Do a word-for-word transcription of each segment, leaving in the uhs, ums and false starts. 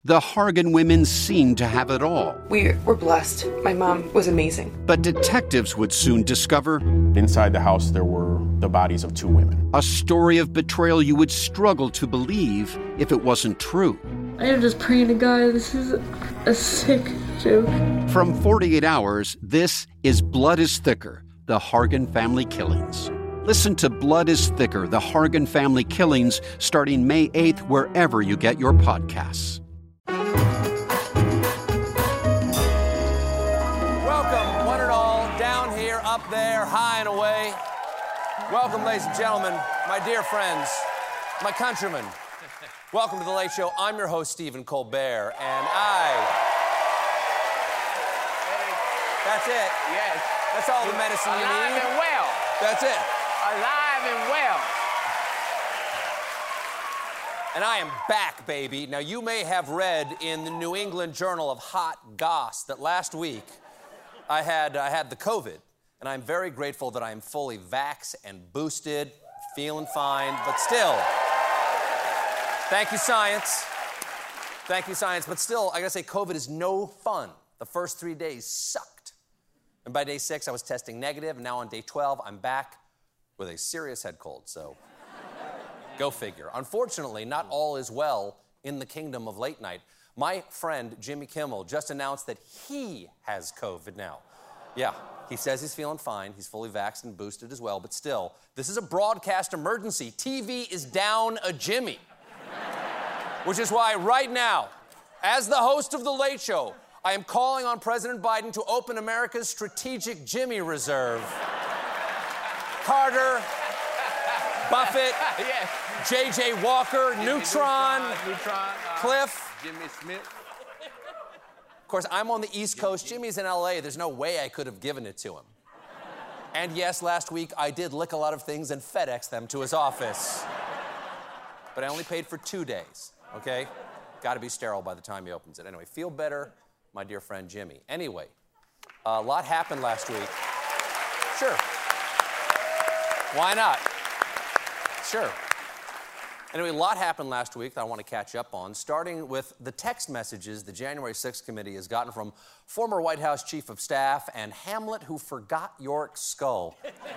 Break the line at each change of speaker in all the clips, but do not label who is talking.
The Hargan women seemed to have it all.
We were blessed. My mom was amazing.
But detectives would soon discover...
inside the house, there were the bodies of two women.
A story of betrayal you would struggle to believe if it wasn't true.
I am just praying to God, this is a sick joke.
From forty-eight hours, this is Blood is Thicker, the Hargan family killings. Listen to Blood is Thicker, the Hargan family killings, starting May eighth, wherever you get your podcasts.
Welcome, one and all, down here, up there, high and away. Welcome, ladies and gentlemen, my dear friends, my countrymen. Welcome to The Late Show. I'm your host, Stephen Colbert, and I... That's it.
Yes.
That's all the medicine you need.
Alive and well.
That's it.
Alive and well.
And I am back, baby. Now, you may have read in the New England Journal of Hot Goss that last week I had, I had the COVID, and I'm very grateful that I am fully vaxxed and boosted, feeling fine, but still... Thank you, science. Thank you, science. But still, I gotta say, COVID is no fun. The first three days sucked. And by day six, I was testing negative, and now on day twelve, I'm back with a serious head cold, so go figure. Unfortunately, not all is well in the kingdom of late night. My friend, Jimmy Kimmel, just announced that he has COVID now. Yeah, he says he's feeling fine. He's fully vaxxed and boosted as well, but still, this is a broadcast emergency. T V is down a Jimmy. Which is why right now, as the host of The Late Show, I am calling on President Biden to open America's strategic Jimmy reserve. Carter, Buffett,
Yes.
J J Walker,
Jimmy
Neutron,
Neutron, Neutron uh,
Cliff.
Jimmy Smith.
Of course, I'm on the East Coast. Jimmy's in L A. There's no way I could have given it to him. And yes, last week I did lick a lot of things and FedEx them to his office. But I only paid for two days. Okay? Got to be sterile by the time he opens it. Anyway, feel better, my dear friend Jimmy. Anyway, a lot happened last week. Sure. Why not? Sure. Anyway, a lot happened last week that I want to catch up on, starting with the text messages the January sixth committee has gotten from former White House Chief of Staff and Hamlet who forgot York's skull.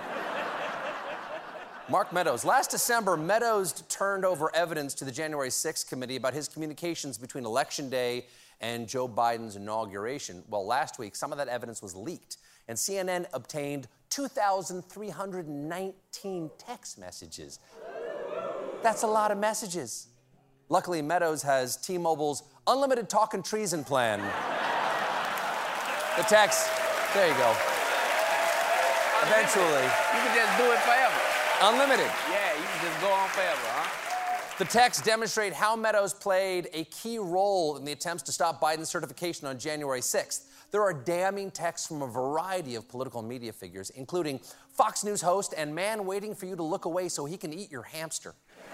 Mark Meadows. Last December, Meadows turned over evidence to the January sixth committee about his communications between Election Day and Joe Biden's inauguration. Well, last week, some of that evidence was leaked, and C N N obtained two thousand three hundred nineteen text messages. That's a lot of messages. Luckily, Meadows has T-Mobile's unlimited talking treason plan. The text, there you go. Eventually.
You can just do it forever.
Unlimited.
Yeah, you can just go on forever, huh?
The texts demonstrate how Meadows played a key role in the attempts to stop Biden's certification on January sixth. There are damning texts from a variety of political media figures, including Fox News host and man waiting for you to look away so he can eat your hamster.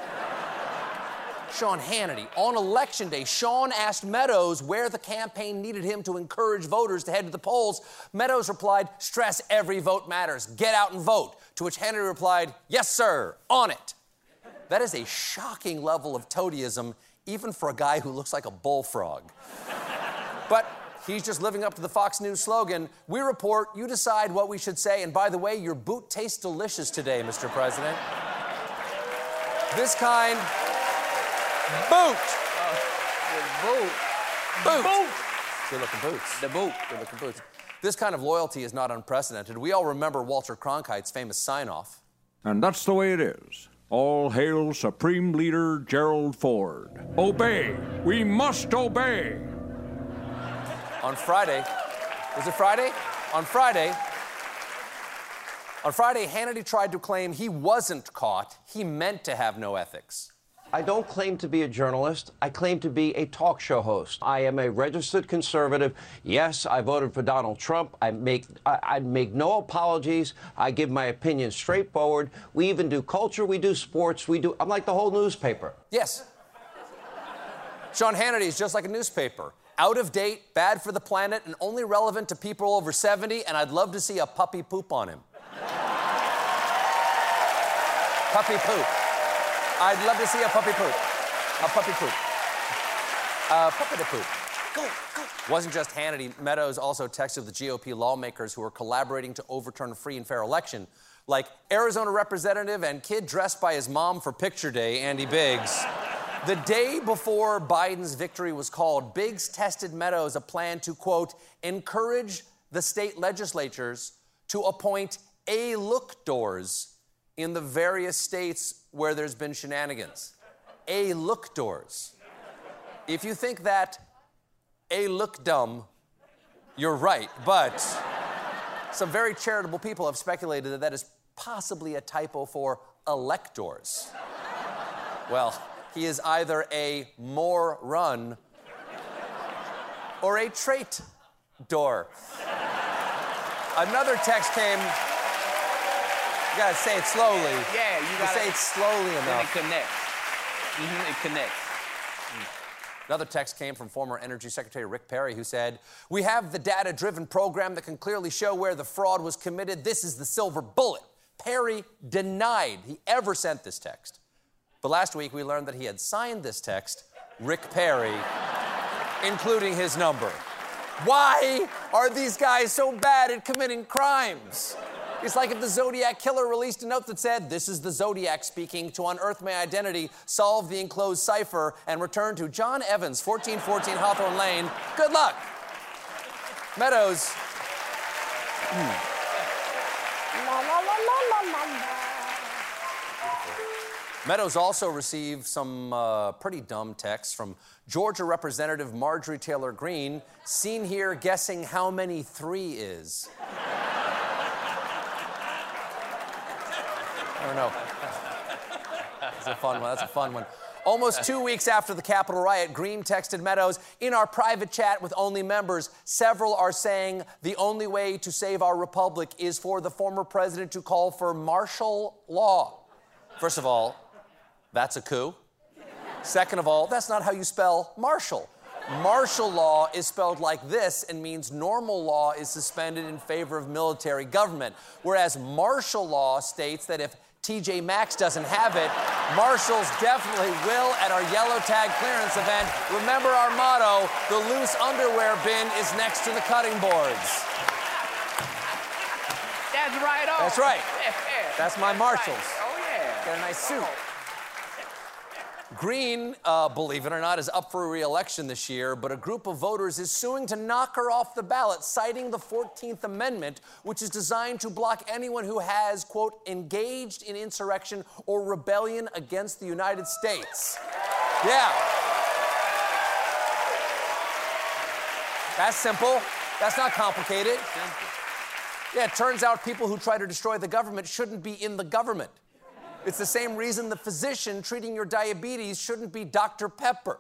Sean Hannity. On Election Day, Sean asked Meadows where the campaign needed him to encourage voters to head to the polls. Meadows replied, stress every vote matters. Get out and vote. To which Hannity replied, yes, sir, on it. That is a shocking level of toadyism, even for a guy who looks like a bullfrog. But he's just living up to the Fox News slogan, we report, you decide what we should say, and by the way, your boot tastes delicious today, Mister President. This kind... Boot!
The boot.
Boot!
Boot.
Good-looking boots.
The boot.
Good-looking boots. This kind of loyalty is not unprecedented. We all remember Walter Cronkite's famous sign-off.
And that's the way it is. All hail Supreme Leader Gerald Ford. Obey. We must obey.
On Friday, was it Friday? On Friday, on Friday, Hannity tried to claim he wasn't caught. He meant to have no ethics.
I don't claim to be a journalist. I claim to be a talk show host. I am a registered conservative. Yes, I voted for Donald Trump. I make I, I make no apologies. I give my opinion straightforward. We even do culture. We do sports. We do. I'm like the whole newspaper.
Yes. Sean Hannity is just like a newspaper. Out of date, bad for the planet, and only relevant to people over seventy, and I'd love to see a puppy poop on him. Puppy poop. I'd love to see a puppy poop. A puppy poop. Uh, Puppet-a-poop. Go, go. Wasn't just Hannity. Meadows also texted the G O P lawmakers who are collaborating to overturn a free and fair election, like Arizona Representative and kid dressed by his mom for picture day, Andy Biggs. The day before Biden's victory was called, Biggs tested Meadows a plan to, quote, encourage the state legislatures to appoint a-look-doors in the various states where there's been shenanigans. A-look-doors. If you think that a-look dumb, you're right, but some very charitable people have speculated that that is possibly a typo for electors. Well, he is either a moron or a trait door. Another text came. You gotta say it slowly.
Yeah, you gotta
say it slowly enough.
Then it connects. Mm-hmm, it connects.
Another text came from former Energy Secretary Rick Perry, who said, we have the data-driven program that can clearly show where the fraud was committed. This is the silver bullet. Perry denied he ever sent this text. But last week, we learned that he had signed this text, Rick Perry, including his number. Why are these guys so bad at committing crimes? It's like if the Zodiac Killer released a note that said, this is the Zodiac speaking, to unearth my identity, solve the enclosed cipher, and return to John Evans, fourteen fourteen Hawthorne Lane. Good luck. Meadows. Hmm. Meadows also received some uh, pretty dumb texts from Georgia Representative Marjorie Taylor Greene, seen here guessing how many three is. I don't know. That's a fun one. That's a fun one. Almost two weeks after the Capitol riot, Greene texted Meadows, in our private chat with only members, several are saying the only way to save our republic is for the former president to call for martial law. First of all, that's a coup. Second of all, that's not how you spell martial. Martial law is spelled like this and means normal law is suspended in favor of military government, whereas martial law states that if T J Maxx doesn't have it, marshals definitely will at our yellow tag clearance event. Remember our motto, the loose underwear bin is next to the cutting boards.
That's right on.
That's right.
Yeah.
That's my marshals.
Right. Oh, yeah.
Got a nice suit. Greene, uh, believe it or not, is up for re-election this year, but a group of voters is suing to knock her off the ballot, citing the fourteenth Amendment, which is designed to block anyone who has, quote, engaged in insurrection or rebellion against the United States. Yeah. That's simple. That's not complicated. Yeah, it turns out people who try to destroy the government shouldn't be in the government. It's the same reason the physician treating your diabetes shouldn't be Doctor Pepper.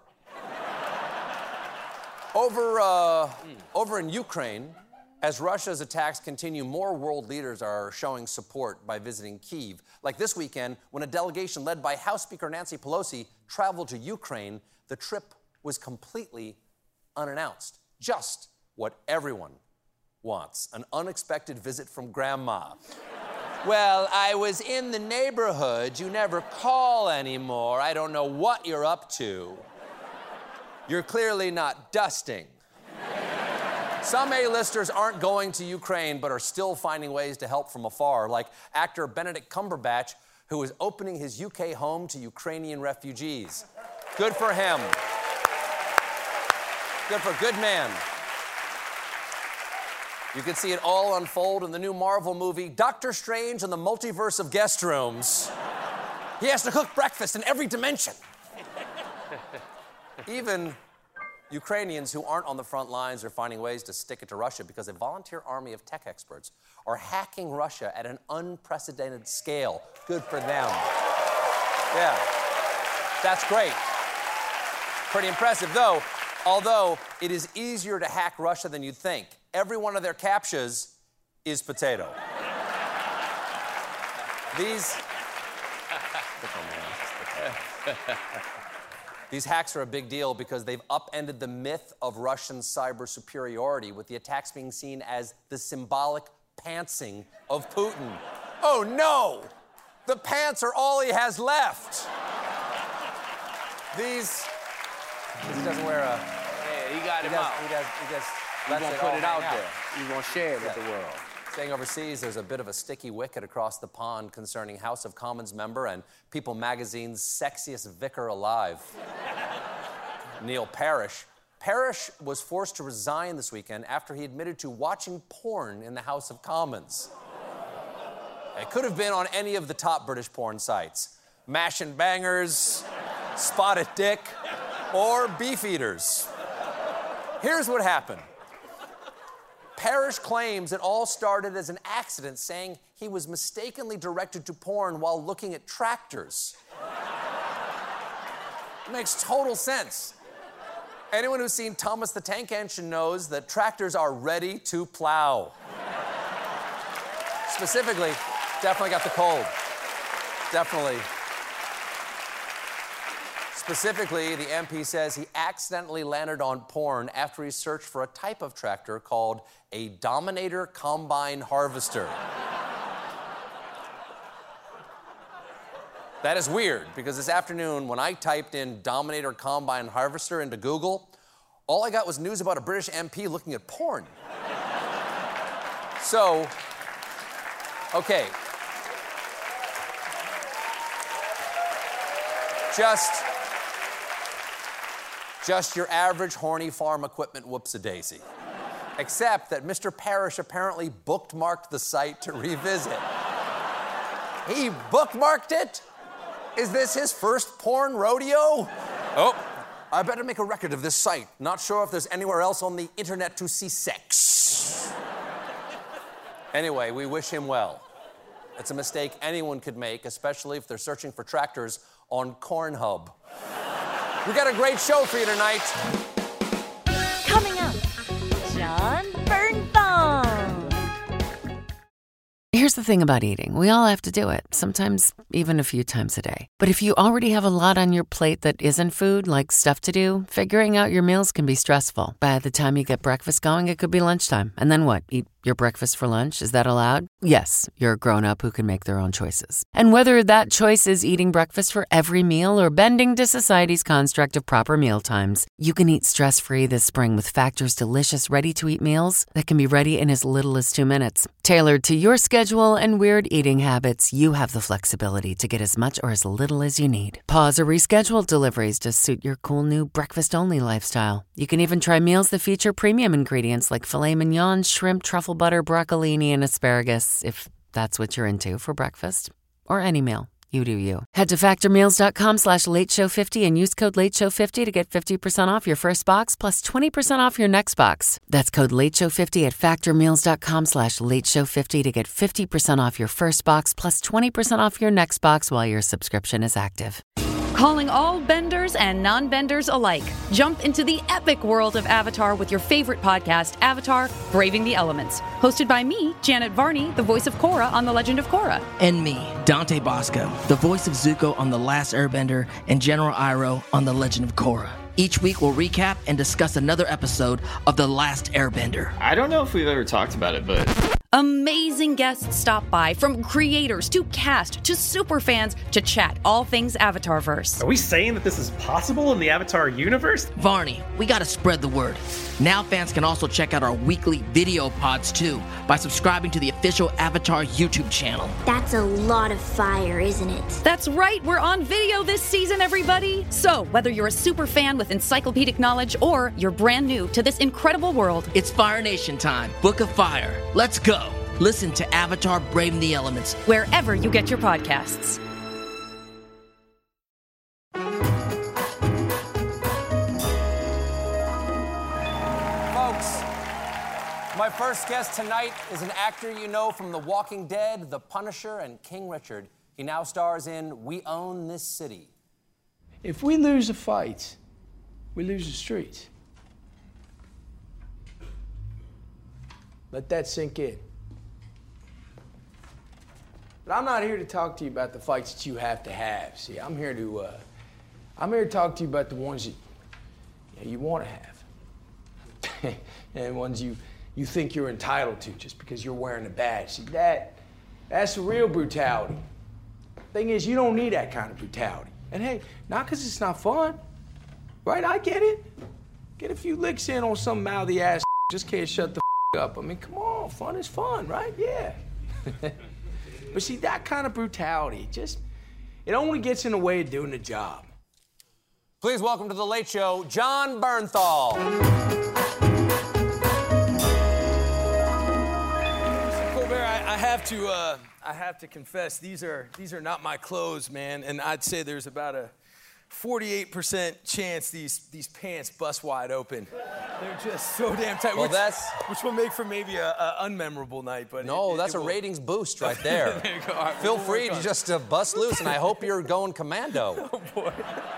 Over, uh, mm. over in Ukraine, as Russia's attacks continue, more world leaders are showing support by visiting Kyiv. Like this weekend, when a delegation led by House Speaker Nancy Pelosi traveled to Ukraine, the trip was completely unannounced. Just what everyone wants, an unexpected visit from Grandma. Well, I was in the neighborhood. You never call anymore. I don't know what you're up to. You're clearly not dusting. Some A-listers aren't going to Ukraine, but are still finding ways to help from afar, like actor Benedict Cumberbatch, who is opening his U K home to Ukrainian refugees. Good for him. Good for good man. You can see it all unfold in the new Marvel movie, Doctor Strange and the Multiverse of Guest Rooms. He has to cook breakfast in every dimension. Even Ukrainians who aren't on the front lines are finding ways to stick it to Russia because a volunteer army of tech experts are hacking Russia at an unprecedented scale. Good for them. Yeah, that's great. Pretty impressive, though. Although it is easier to hack Russia than you'd think. Every one of their CAPTCHAs is potato. These... These hacks are a big deal because they've upended the myth of Russian cyber superiority, with the attacks being seen as the symbolic pantsing of Putin. Oh no! The pants are all he has left. These... Because he doesn't wear a...
Yeah, he got
He
him
does,
out.
he does, he just
He's
lets
gonna
it
put
all
it out
hang
there. He's gonna share it with
Yeah.
the world.
Staying overseas, there's a bit of a sticky wicket across the pond concerning House of Commons member and People magazine's sexiest vicar alive, Neil Parish. Parish was forced to resign this weekend after he admitted to watching porn in the House of Commons. It could have been on any of the top British porn sites. Mash and Bangers, Spotted Dick, or Beefeaters. Here's what happened. Parish claims it all started as an accident, saying he was mistakenly directed to porn while looking at tractors. It makes total sense. Anyone who's seen Thomas the Tank Engine knows that tractors are ready to plow. Specifically, definitely got the cold. Definitely. Specifically, the M P says he accidentally landed on porn after he searched for a type of tractor called a Dominator Combine Harvester. That is weird, because this afternoon, when I typed in Dominator Combine Harvester into Google, all I got was news about a British M P looking at porn. So, okay. Just... Just your average horny farm equipment whoops-a-daisy. Except that Mister Parish apparently bookmarked the site to revisit. He bookmarked it? Is this his first porn rodeo? Oh, I better make a record of this site. Not sure if there's anywhere else on the internet to see sex. Anyway, we wish him well. It's a mistake anyone could make, especially if they're searching for tractors on Cornhub. We got a great show for you tonight.
Coming up, John Bernthal.
Here's the thing about eating. We all have to do it, sometimes even a few times a day. But if you already have a lot on your plate that isn't food, like stuff to do, figuring out your meals can be stressful. By the time you get breakfast going, it could be lunchtime. And then what? Eat your breakfast for lunch? Is that allowed? Yes, you're a grown-up who can make their own choices. And whether that choice is eating breakfast for every meal or bending to society's construct of proper meal times, you can eat stress-free this spring with Factor's delicious ready-to-eat meals that can be ready in as little as two minutes. Tailored to your schedule and weird eating habits, you have the flexibility to get as much or as little as you need. Pause or reschedule deliveries to suit your cool new breakfast-only lifestyle. You can even try meals that feature premium ingredients like filet mignon, shrimp, truffle butter, broccolini, and asparagus, if that's what you're into for breakfast. Or any meal. You do you. Head to factormeals.com slash lateshow50 and use code lateshow50 to get fifty percent off your first box plus twenty percent off your next box. That's code lateshow50 at factormeals.com slash lateshow50 to get fifty percent off your first box plus twenty percent off your next box while your subscription is active.
Calling all benders and non-benders alike. Jump into the epic world of Avatar with your favorite podcast, Avatar: Braving the Elements. Hosted by me, Janet Varney, the voice of Korra on The Legend of Korra.
And me, Dante Bosco, the voice of Zuko on The Last Airbender and General Iroh on The Legend of Korra. Each week we'll recap and discuss another episode of The Last Airbender.
I don't know if we've ever talked about it, but...
Amazing guests stop by, from creators to cast to superfans to chat all things Avatarverse.
Are we saying that this is possible in the Avatar universe?
Varney, we gotta spread the word. Now fans can also check out our weekly video pods too by subscribing to the official Avatar YouTube channel.
That's a lot of fire, isn't it?
That's right, we're on video this season, everybody! So, whether you're a super fan with encyclopedic knowledge or you're brand new to this incredible world,
it's Fire Nation time. Book of Fire. Let's go! Listen to Avatar: Braving the Elements
wherever you get your podcasts.
Folks, my first guest tonight is an actor you know from The Walking Dead, The Punisher, and King Richard. He now stars in We Own This City.
If we lose a fight, we lose the streets. Let that sink in. But I'm not here to talk to you about the fights that you have to have. See, I'm here to, uh, I'm here to talk to you about the ones that you, know, you want to have. And ones you, you think you're entitled to just because you're wearing a badge. See, that, that's the real brutality. Thing is, you don't need that kind of brutality. And hey, not because it's not fun. Right, I get it. Get a few licks in on some mouthy ass, just can't shut the up. I mean, come on, fun is fun, right? Yeah. But see, that kind of brutality, just, it only gets in the way of doing the job.
Please welcome to The Late Show, Jon Bernthal.
Colbert, I, I have to, uh, I have to confess, these are, these are not my clothes, man, and I'd say there's about a forty-eight percent chance these, these pants bust wide open. They're just so damn tight.
Well,
which,
that's...
which will make for maybe a, a unmemorable night, but
No,
it, it,
that's
it
a
will...
ratings boost right there.
There you go. All right,
Feel
we'll
free
work
to
on
just uh, bust loose, and I hope you're going commando.
Oh, boy.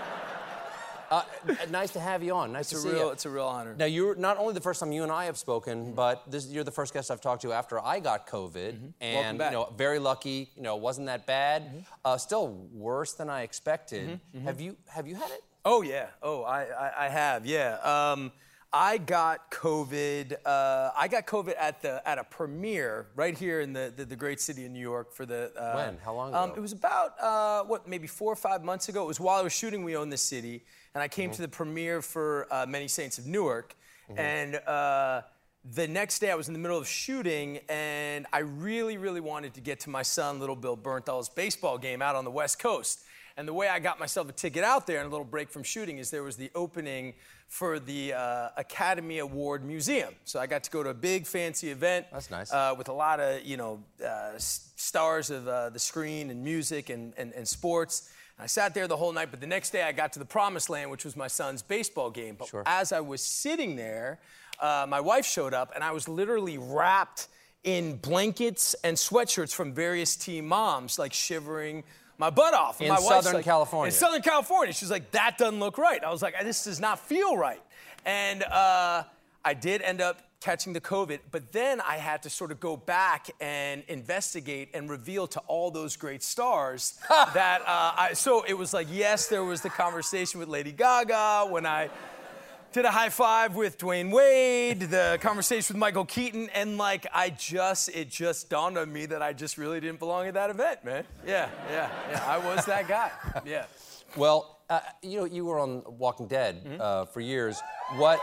Uh, nice to have you on. Nice
It's
to
a
see
real,
you.
It's a real honor.
Now, you're not only the first time you and I have spoken, but this, you're the first guest I've talked to after I got COVID.
Mm-hmm.
And,
Welcome back.
you know, very lucky. You know, wasn't that bad.
Mm-hmm.
Uh, still worse than I expected.
Mm-hmm. Mm-hmm.
Have you Have you had it?
Oh, yeah. Oh, I, I, I have, yeah. Um, I got COVID. Uh, I got COVID at the at a premiere right here in the, the, the great city of New York for the. Uh,
When? How long ago?
Um, it was about uh, what, maybe four or five months ago. It was while I was shooting We Own This City, and I came
Mm-hmm.
to the premiere for uh, Many Saints of Newark,
Mm-hmm.
and. Uh, The next day, I was in the middle of shooting, and I really, really wanted to get to my son, Little Bill Bernthal's baseball game out on the West Coast. And the way I got myself a ticket out there and a little break from shooting is there was the opening for the uh, Academy Award Museum. So I got to go to a big, fancy event.
That's nice.
Uh, with a lot of, you know, uh, s- stars of uh, the screen and music and, and, and sports. And I sat there the whole night, but the next day I got to the promised land, which was my son's baseball game. But
Sure.
as I was sitting there, uh, my wife showed up, and I was literally wrapped in blankets and sweatshirts from various team moms, like shivering my butt off. And
In
my wife's
Southern
like,
California.
In Southern California. She was like, that doesn't look right. I was like, this does not feel right. And uh, I did end up catching the COVID, but then I had to sort of go back and investigate and reveal to all those great stars that, uh, I, so it was like, yes, there was the conversation with Lady Gaga when I did a high five with Dwayne Wade, the conversation with Michael Keaton, and like, I just, it just dawned on me that I just really didn't belong at that event, man. Yeah, yeah, yeah, I was that guy, yeah.
Well, uh, you know, you were on Walking Dead
Mm-hmm.
uh, for years. What...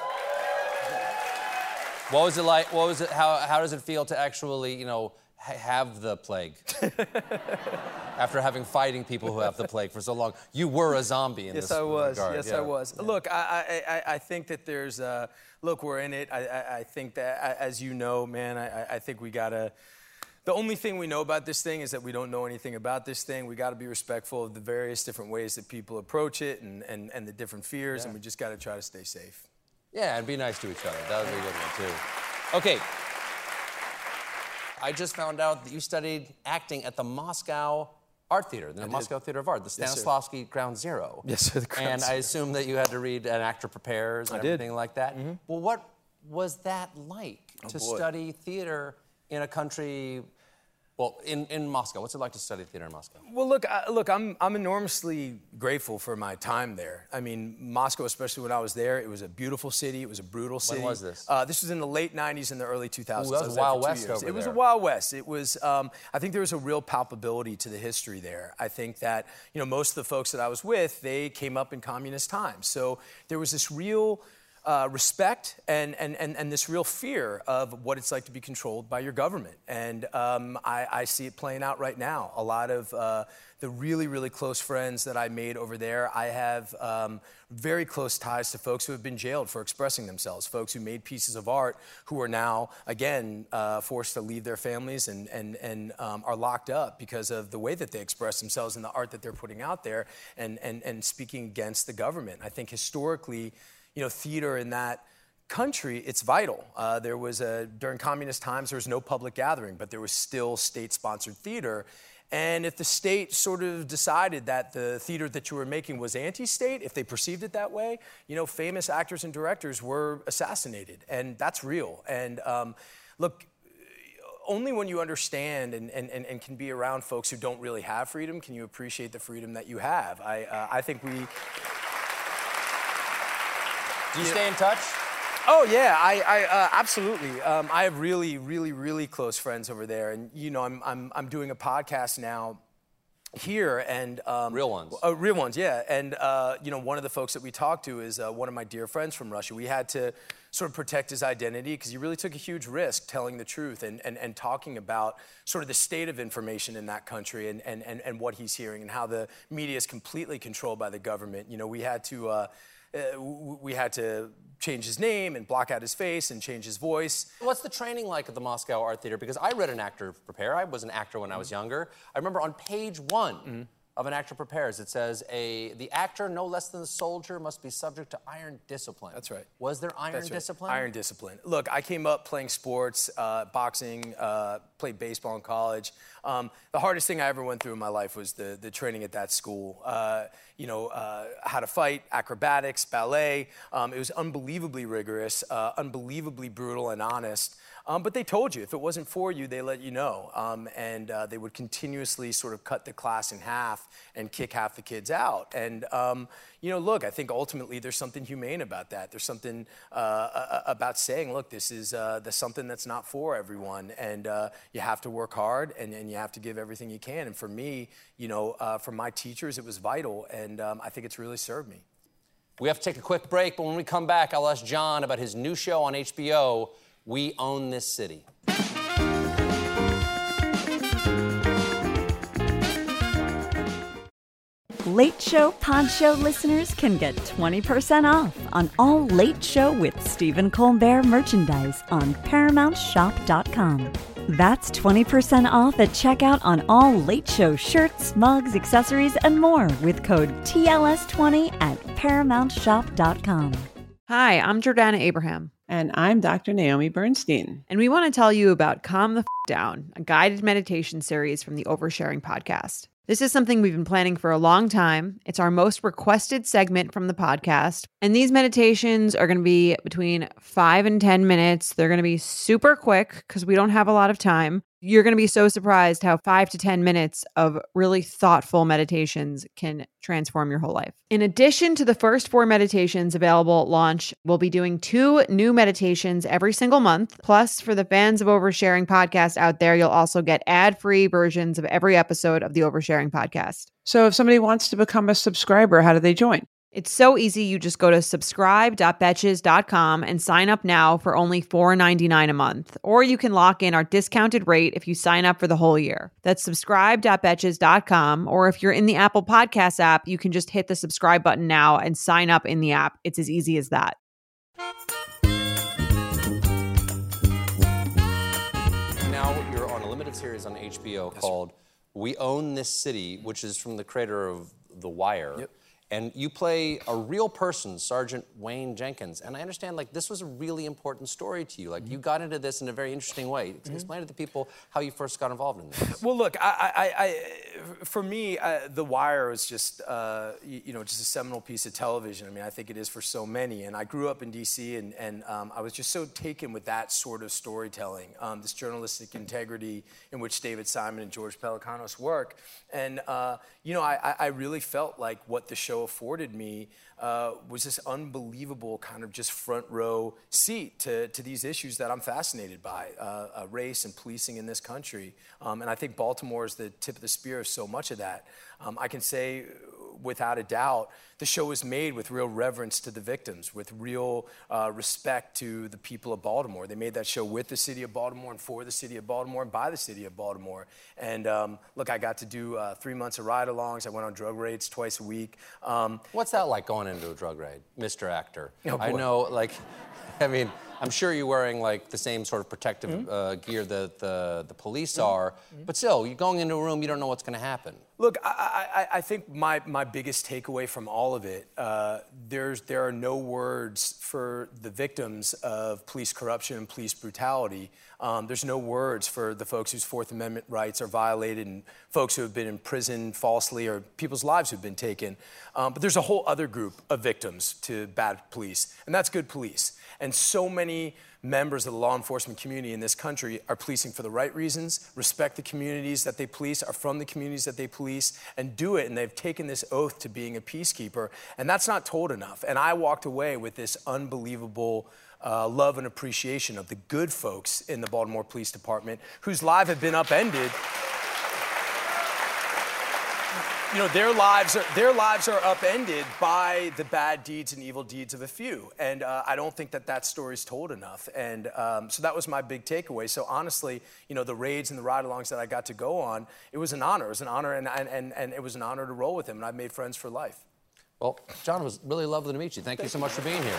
What was it like? What was it? How, how does it feel to actually, you know, ha- have the plague? After having fighting people who have the plague for so long, you were a zombie in
yes,
this
I was.
regard.
Yes,
yeah.
I was. Yeah. Look, I, I, I, I think that there's, uh, look, we're in it. I, I, I think that, as you know, man, I, I think we gotta. The only thing we know about this thing is that we don't know anything about this thing. We got to be respectful of the various different ways that people approach it and, and, and the different fears,
Yeah.
and we just got to try to stay safe.
Yeah, and be nice to each other. That would be a good one, too. Okay. I just found out that you studied acting at the Moscow Art Theater, the
I
Moscow
did.
Theater of Art, the
Yes, sir.
Stanislavski Ground Zero.
Yes, sir, the Ground
And I
Zero.
assume that you had to read An Actor Prepares and
I did.
everything like that.
Mm-hmm.
Well, what was that like
Oh,
to
boy.
study theater in a country... Well, in, in Moscow, what's it like to study theater in Moscow?
Well, look, I, look, I'm I'm enormously grateful for my time there. I mean, Moscow, especially when I was there, it was a beautiful city. It was a brutal city.
was this?
Uh, this was in the late nineties and the early two thousands.
Ooh, that
I
was
there
Wild
for two
West
years.
over
It was
there.
a Wild West. It was. Um, I think there was a real palpability to the history there. I think that you know most of the folks that I was with, they came up in communist times, so there was this real. Uh, respect and, and, and, and this real fear of what it's like to be controlled by your government. And um, I, I see it playing out right now. A lot of uh, the really, really close friends that I made over there, I have um, very close ties to folks who have been jailed for expressing themselves, folks who made pieces of art who are now, again, uh, forced to leave their families and, and, and um, are locked up because of the way that they express themselves and the art that they're putting out there and, and, and speaking against the government. I think historically, you know, theater in that country, it's vital. Uh, there was a, during communist times, there was no public gathering, but there was still state-sponsored theater. And if the state sort of decided that the theater that you were making was anti-state, if they perceived it that way, you know, famous actors and directors were assassinated. And that's real. And um, look, only when you understand and, and, and, and can be around folks who don't really have freedom can you appreciate the freedom that you have. I, uh, I think we...
Do you stay in touch?
Oh, yeah, I, I uh, absolutely. Um, I have really, really, really close friends over there. And, you know, I'm, I'm, I'm doing a podcast now
here, and um,
real ones.
Uh, real ones, yeah. And uh, you know, one of the folks that we talked to is uh, one of my dear friends from Russia. We had to sort of protect his identity because he really took a huge risk telling the truth and, and, and talking about sort of the state of information in that country and, and, and, and what he's hearing and how the media is completely controlled by the government. You know, we had to uh, uh, we had to change his name and block out his face and change his voice.
What's the training like at the Moscow Art Theater? Because I read An Actor Prepare. I was an actor when I was younger. I remember on page one mm-hmm. of An Actor Prepares, it says, "A the actor, no less than the soldier, must be subject to iron discipline."
That's right.
Was there iron
That's right.
discipline?
Iron discipline. Look, I came up playing sports, uh, boxing, uh, played baseball in college. Um, the hardest thing I ever went through in my life was the, the training at that school. Uh, you know, uh, how to fight, acrobatics, ballet. Um, it was unbelievably rigorous, uh, unbelievably brutal and honest. Um, but they told you, if it wasn't for you, they let you know. Um, and uh, they would continuously sort of cut the class in half and kick half the kids out. And, um, you know, look, I think ultimately there's something humane about that. There's something uh, about saying, look, this is uh, there's something that's not for everyone. And uh, you have to work hard and, and you have to give everything you can. And for me, you know, uh, for my teachers, it was vital. And um, I think it's really served me.
We have to take a quick break, but when we come back, I'll ask John about his new show on H B O, We Own This City.
Late Show Pod Show listeners can get twenty percent off on all Late Show with Stephen Colbert merchandise on paramount shop dot com. That's twenty percent off at checkout on all Late Show shirts, mugs, accessories, and more with code T L S twenty at paramount shop dot com.
Hi, I'm Jordana Abraham.
And I'm Doctor Naomi Bernstein.
And we want to tell you about Calm the F*** Down, a guided meditation series from the Oversharing podcast. This is something we've been planning for a long time. It's our most requested segment from the podcast. And these meditations are going to be between five and ten minutes. They're going to be super quick because we don't have a lot of time. You're going to be so surprised how five to ten minutes of really thoughtful meditations can transform your whole life. In addition to the first four meditations available at launch, we'll be doing two new meditations every single month. Plus, for the fans of Oversharing podcast out there, you'll also get ad-free versions of every episode of the Oversharing podcast.
So if somebody wants to become a subscriber, how do they join?
It's so easy. You just go to subscribe dot betches dot com and sign up now for only four ninety-nine a month. Or you can lock in our discounted rate if you sign up for the whole year. That's subscribe dot betches dot com. Or if you're in the Apple Podcasts app, you can just hit the subscribe button now and sign up in the app. It's as easy as that.
Now you're on a limited series on H B O yes, called sir. We Own This City, which is from the creator of The Wire.
Yep.
And you play a real person, Sergeant Wayne Jenkins. And I understand, like, this was a really important story to you. Like, mm-hmm. you got into this in a very interesting way. Mm-hmm. Explain to the people how you first got involved in this.
Well, look, I, I, I, for me, uh, The Wire was just, uh, you, you know, just a seminal piece of television. I mean, I think it is for so many. And I grew up in D C, and, and um, I was just so taken with that sort of storytelling, um, this journalistic integrity in which David Simon and George Pelecanos work. And, uh, you know, I, I really felt like what the show afforded me uh, was this unbelievable kind of just front row seat to, to these issues that I'm fascinated by, uh, uh, race and policing in this country. Um, and I think Baltimore is the tip of the spear of so much of that. Um, I can say without a doubt, the show was made with real reverence to the victims, with real uh, respect to the people of Baltimore. They made that show with the city of Baltimore and for the city of Baltimore and by the city of Baltimore. And um, look, I got to do uh, three months of ride-alongs. I went on drug raids twice a week. Um,
What's that like going into a drug raid, Mister Actor?
Oh,
I know, like, I mean, I'm sure you're wearing like the same sort of protective mm-hmm. uh, gear that the, the police mm-hmm. are, mm-hmm. but still, you're going into a room, you don't know what's going to happen.
Look, I, I, I think my, my biggest takeaway from all of it, uh, there's, there are no words for the victims of police corruption and police brutality. Um, there's no words for the folks whose Fourth Amendment rights are violated and folks who have been imprisoned falsely or people's lives who've been taken. Um, but there's a whole other group of victims to bad police, and that's good police. And so many members of the law enforcement community in this country are policing for the right reasons, respect the communities that they police, are from the communities that they police, and do it. And they've taken this oath to being a peacekeeper. And that's not told enough. And I walked away with this unbelievable uh, love and appreciation of the good folks in the Baltimore Police Department whose lives have been upended. you know, their lives are their lives are upended by the bad deeds and evil deeds of a few, and uh, I don't think that that story's told enough. And um, so that was my big takeaway. So honestly, you know, the raids and the ride-alongs that I got to go on, it was an honor. It was an honor, and and and, and it was an honor to roll with him. And I've made friends for life.
Well, John, it was really lovely to meet you. Thank, Thank you so much for being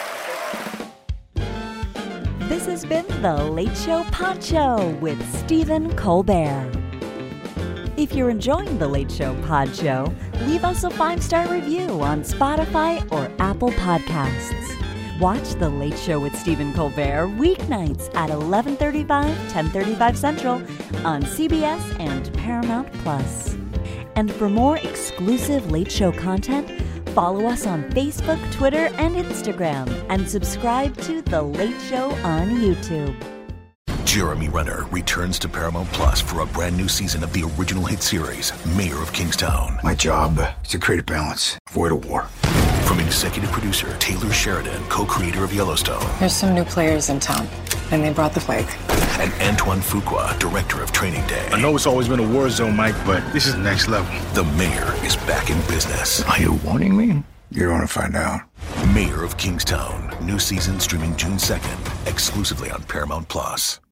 here.
This has been The Late Show Pod Show with Stephen Colbert. If you're enjoying The Late Show Pod Show, leave us a five-star review on Spotify or Apple Podcasts. Watch The Late Show with Stephen Colbert weeknights at eleven thirty-five, ten thirty-five Central on C B S and Paramount Plus. And for more exclusive Late Show content, follow us on Facebook, Twitter, and Instagram, and subscribe to The Late Show on YouTube.
Jeremy Renner returns to Paramount Plus for a brand new season of the original hit series, Mayor of Kingstown.
My job is to create a balance, avoid a war.
From executive producer Taylor Sheridan, co-creator of Yellowstone.
There's some new players in town, and they brought the plague.
And Antoine Fuqua, director of Training Day.
I know it's always been a war zone, Mike, but this is next level.
The Mayor is back in business.
Are you warning me? You're going to find out.
Mayor of Kingstown. New season streaming June second, exclusively on Paramount Plus.